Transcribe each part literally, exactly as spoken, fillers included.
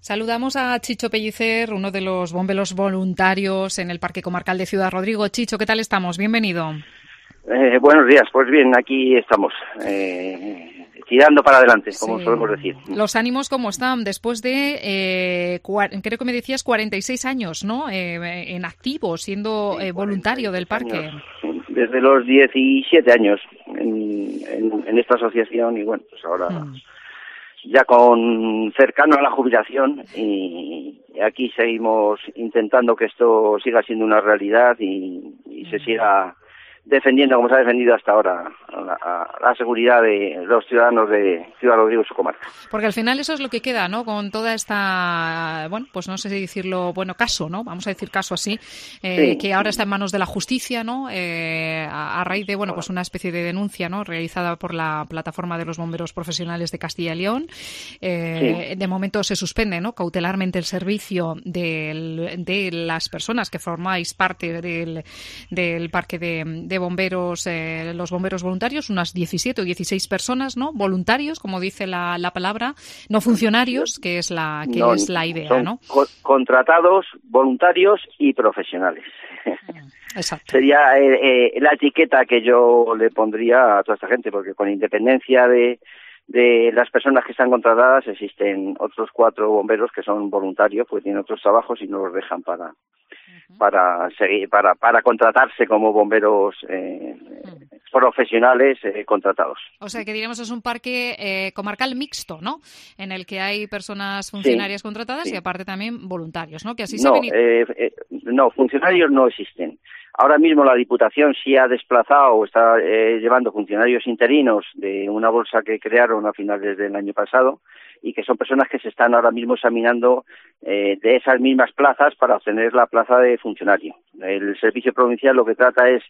Saludamos a Chicho Pellicer, uno de los bomberos voluntarios en el Parque Comarcal de Ciudad Rodrigo. Chicho, ¿qué tal estamos? Bienvenido. Eh, buenos días, pues bien, aquí estamos, eh, tirando para adelante, como sí. solemos decir. Los ánimos, ¿cómo están? Después de, eh, cua- creo que me decías, cuarenta y seis años, ¿no? Eh, en activo, siendo eh, voluntario del parque. Años. Desde los diecisiete años en, en, en esta asociación y bueno, pues ahora... Hmm. ya con cercano a la jubilación y aquí seguimos intentando que esto siga siendo una realidad y, y se siga defendiendo como se ha defendido hasta ahora la, la seguridad de los ciudadanos de Ciudad Rodrigo y su comarca. Porque al final eso es lo que queda, ¿no? Con toda esta, bueno, pues no sé si decirlo, bueno, caso, ¿no? Vamos a decir caso así, eh, sí. que ahora está en manos de la justicia, ¿no? Eh, a, a raíz de, bueno, pues una especie de denuncia, ¿no? Realizada por la plataforma de los bomberos profesionales de Castilla y León. Eh, sí. De momento se suspende, ¿no? Cautelarmente el servicio del, de las personas que formáis parte del, del parque de, de bomberos, eh, los bomberos voluntarios, unas diecisiete o dieciséis personas, ¿no? Voluntarios, como dice la, la palabra, no funcionarios, que es la que no, es la idea, son ¿no? Co- contratados, voluntarios y profesionales. Exacto. Sería eh, eh, la etiqueta que yo le pondría a toda esta gente, porque con independencia de de las personas que están contratadas existen otros cuatro bomberos que son voluntarios, pues tienen otros trabajos y no los dejan para uh-huh. para seguir para para contratarse como bomberos eh, uh-huh. profesionales eh, contratados. O sea que diríamos es un parque eh, comarcal mixto, ¿no? En el que hay personas funcionarias sí, contratadas sí. y aparte también voluntarios, ¿no? Que así no, se ven... eh, eh, no, funcionarios no existen. Ahora mismo la Diputación sí ha desplazado o está eh, llevando funcionarios interinos de una bolsa que crearon a finales del año pasado y que son personas que se están ahora mismo examinando eh, de esas mismas plazas para obtener la plaza de funcionario. El Servicio Provincial lo que trata es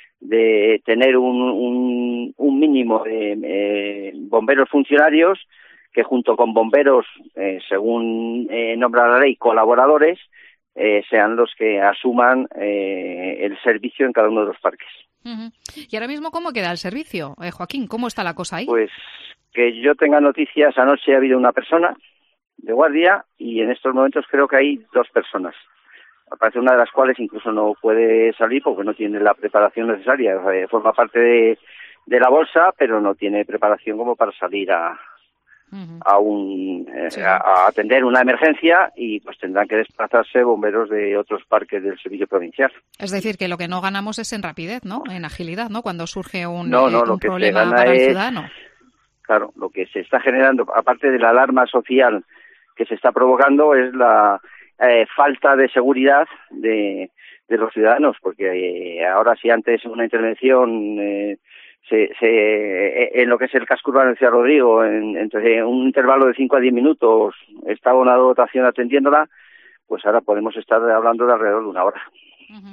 de tener un, un, un mínimo de eh, bomberos funcionarios que junto con bomberos, eh, según eh, nombra la ley, colaboradores, Eh, sean los que asuman eh, el servicio en cada uno de los parques. Uh-huh. ¿Y ahora mismo cómo queda el servicio, eh, Joaquín? ¿Cómo está la cosa ahí? Pues que yo tenga noticias, anoche ha habido una persona de guardia y en estos momentos creo que hay dos personas. Aparece una de las cuales incluso no puede salir porque no tiene la preparación necesaria. O sea, forma parte de, de la bolsa, pero no tiene preparación como para salir a... Uh-huh. a un eh, sí. a, a atender una emergencia y pues tendrán que desplazarse bomberos de otros parques del servicio provincial. Es decir, que lo que no ganamos es en rapidez, ¿no? En agilidad, ¿no? Cuando surge un, no, no, eh, un lo que problema se gana para el es, ciudadano. Claro, lo que se está generando, aparte de la alarma social que se está provocando, es la eh, falta de seguridad de, de los ciudadanos, porque eh, ahora si antes una intervención eh, Se, se, en lo que es el casco urbano de Ciudad Rodrigo, en, entre un intervalo de cinco a diez minutos estaba una dotación atendiéndola, pues ahora podemos estar hablando de alrededor de una hora. Uh-huh.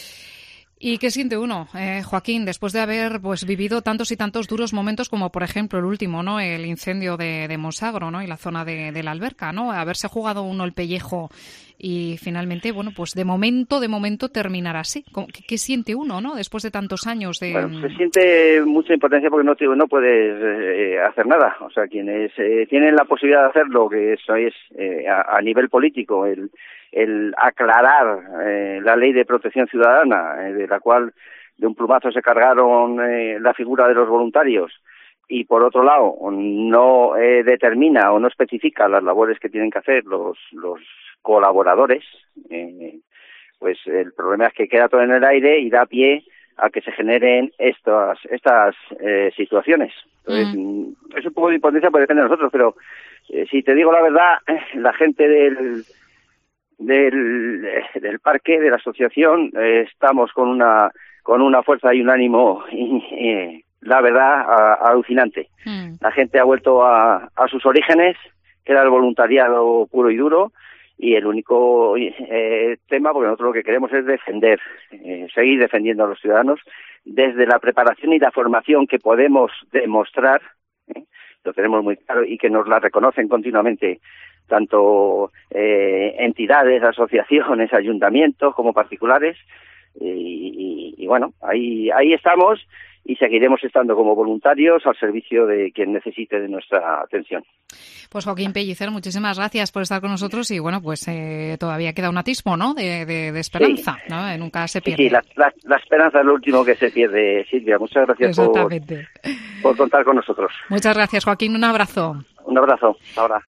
¿Y qué siente uno, eh, Joaquín, después de haber pues vivido tantos y tantos duros momentos como, por ejemplo, el último, ¿no? El incendio de, de Monsagro, ¿no? Y la zona de, de la Alberca, ¿no? Haberse jugado uno el pellejo y finalmente, bueno, pues de momento, de momento terminar así. ¿Qué, qué siente uno, no? Después de tantos años de... Bueno, se siente mucha impotencia porque no, no puedes eh, hacer nada. O sea, quienes eh, tienen la posibilidad de hacerlo, que eso es eh, a, a nivel político, el el aclarar eh, la ley de protección ciudadana, eh, de la cual de un plumazo se cargaron eh, la figura de los voluntarios y por otro lado no eh, determina o no especifica las labores que tienen que hacer los los colaboradores, eh, pues el problema es que queda todo en el aire y da pie a que se generen estas estas eh, situaciones. Entonces, mm. es un poco de impotencia porque depende de nosotros, pero eh, si te digo la verdad, la gente del del del parque, de la asociación, eh, estamos con una con una fuerza y un ánimo eh, la verdad a, a alucinante. Mm. La gente ha vuelto a, a sus orígenes, que era el voluntariado puro y duro, y el único eh, tema, porque nosotros lo que queremos es defender, eh, seguir defendiendo a los ciudadanos desde la preparación y la formación que podemos demostrar, eh, lo tenemos muy claro y que nos la reconocen continuamente tanto eh, entidades, asociaciones, ayuntamientos como particulares y, y, y bueno, ahí ahí estamos y seguiremos estando como voluntarios al servicio de quien necesite de nuestra atención. Pues Joaquín Pellicer, muchísimas gracias por estar con nosotros y bueno, pues eh, todavía queda un atismo, ¿no?, de, de, de esperanza, sí. ¿no? Nunca se pierde. Sí, sí la, la, la esperanza es lo último que se pierde, Silvia. Muchas gracias por, por contar con nosotros. Muchas gracias, Joaquín. Un abrazo. Un abrazo. Ahora.